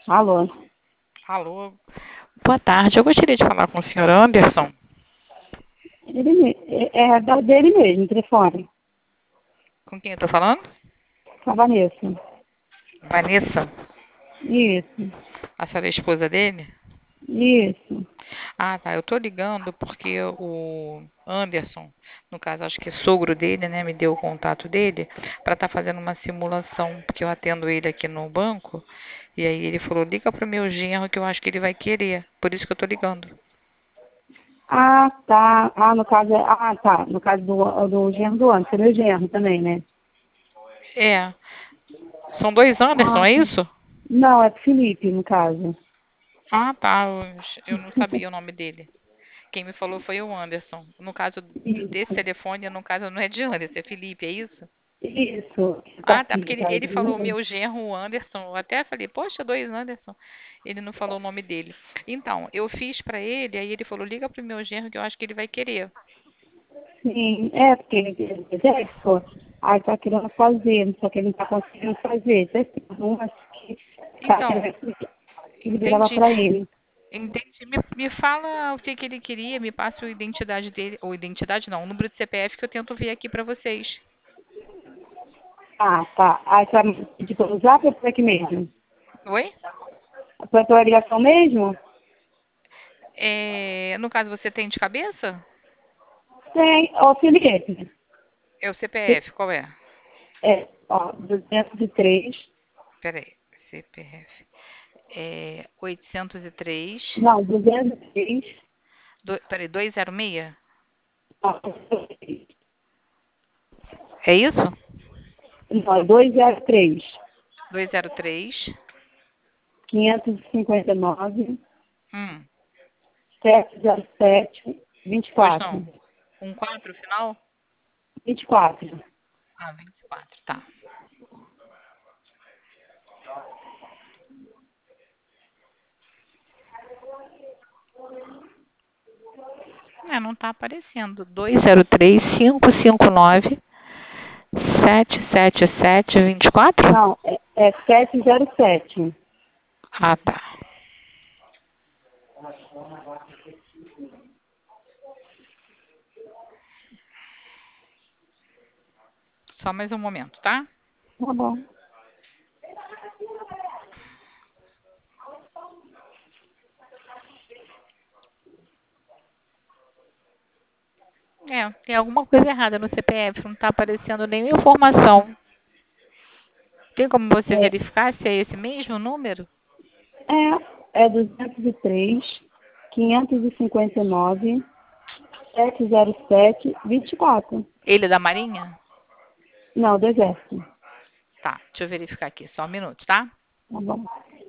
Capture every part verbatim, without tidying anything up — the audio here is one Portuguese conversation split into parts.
Alô? Alô, boa tarde. Eu gostaria de falar com o senhor Anderson. Ele, me- é é da- dele mesmo, o telefone. Com quem eu estou falando? Com a Vanessa. Vanessa. Isso, A senhora é a esposa dele? isso. Ah, tá. Eu estou ligando porque o Anderson, no caso, acho que é sogro dele, né, me deu o contato dele para estar fazendo uma simulação, porque eu atendo ele aqui no banco. E aí ele falou: liga para o meu genro que eu acho que ele vai querer. Por isso que eu estou ligando. Ah, tá. Ah, no caso, é- ah, tá. No caso do, do genro do ano, seria o genro também, né? É. São dois Anderson, Ah, é tá. isso? Não, é Felipe, no caso. Ah, tá. Eu eu não sabia o nome dele. Quem me falou foi o Anderson. No caso desse Isso, telefone, no caso não é de Anderson, é Felipe, é isso? isso. Tá Ah, tá, aqui, porque ele, tá ele falou aí. meu genro, o Anderson. Eu até falei, poxa, dois Anderson. Ele não falou o nome dele. Então, eu fiz pra ele, aí ele falou, liga pro meu genro que eu acho que ele vai querer. Sim, é, porque ele ele é exército. Aí tá querendo fazer, só que ele não tá conseguindo fazer. Tem umas que tá Então, querendo que liberava entendi. pra ele. Entendi. Me, me fala o que, que ele queria, me passa a identidade dele, ou identidade não, o número de C P F que eu tento ver aqui pra vocês. Ah, tá. Aí você vai me pedir pelo zap ou por aqui mesmo? Oi? Foi a tua ligação mesmo? É, no caso, você tem de cabeça? Tem. Ô, Felipe. É o C P F, Fi- qual é? É, ó, duzentos e três. Peraí, C P F. É oitocentos e três. Não, duzentos e três. Do, peraí, duzentos e seis? Ó, É isso? não, é duzentos e três. duzentos e três. quinhentos e cinquenta e nove. Hum, setecentos e sete. vinte e pois quatro. não. Um quatro final? vinte e quatro. Ah, vinte e quatro, tá. É, não tá aparecendo. dois zero três, cinco cinco nove, sete sete sete, vinte e quatro? Não, é, é setecentos e sete. Ah, tá. Só mais um momento, tá? Tá bom. É, tem alguma coisa errada no C P F, não tá aparecendo nenhuma informação. Tem como você É, verificar se é esse mesmo número? é, é duzentos e três. quinhentos e cinquenta e nove. setecentos e sete. vinte e quatro. Ele é da Marinha? Não, do exército. Tá, deixa eu verificar aqui, só um minuto, tá? Tá bom.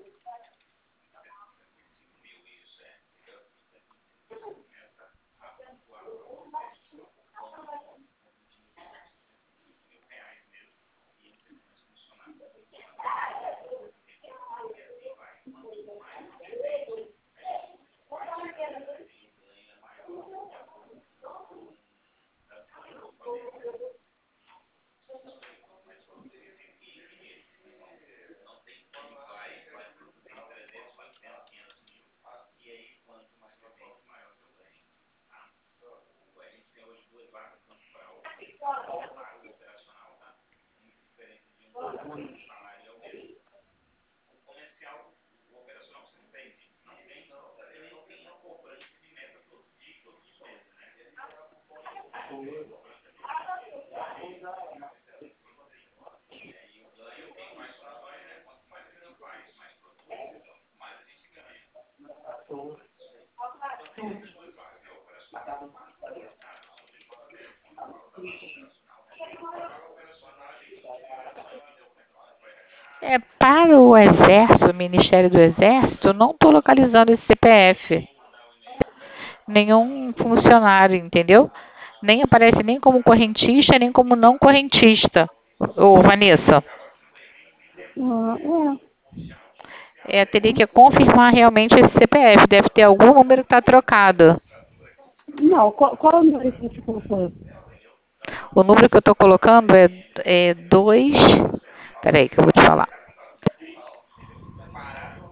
É, para o Exército, o Ministério do Exército, não estou localizando esse C P F. Nenhum funcionário, entendeu? Nem aparece nem como correntista, nem como não correntista. Ô, Vanessa, Ah, é. é, teria que confirmar realmente esse C P F. Deve ter algum número que está trocado. Não, qual, qual é o número que você colocou? O número que eu estou colocando é, é dois. Peraí, que eu vou te falar.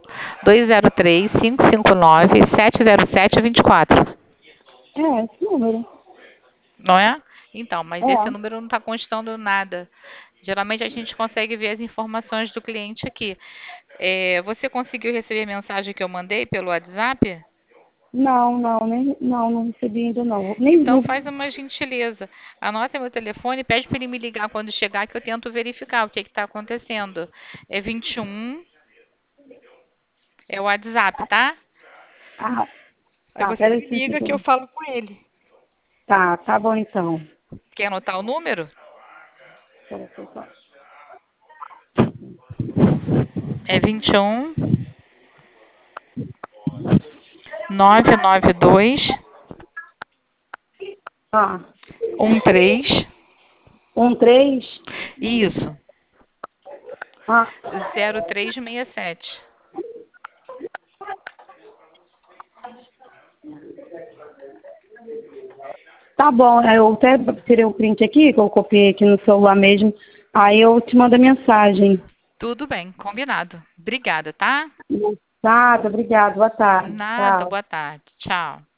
dois zero três, cinco cinco nove, sete zero sete, dois quatro. É, esse número. Não é? Então, mas esse É. número não está constando nada. Geralmente a gente consegue ver as informações do cliente aqui. É, você conseguiu receber a mensagem que eu mandei pelo WhatsApp? Não, não, nem, não, não recebi ainda não. Nem, Então não. faz uma gentileza. Anota meu telefone e pede para ele me ligar quando chegar que eu tento verificar o que está acontecendo. É vinte e um, é o WhatsApp, tá? Ah, Aí tá, você me peraí, sim, liga que eu sim. falo com ele. Tá, tá bom então. Quer anotar o número? Peraí, só. É vinte e um, nove nove dois, Ah, um três, um, três. isso, Ah, zero três seis sete. tá bom, eu até tirei o print aqui, que eu copiei aqui no celular mesmo. Aí eu te mando a mensagem. Tudo bem, combinado. Obrigada, tá? Tá, obrigada, boa tarde. Nada, Tchau. boa tarde. Tchau.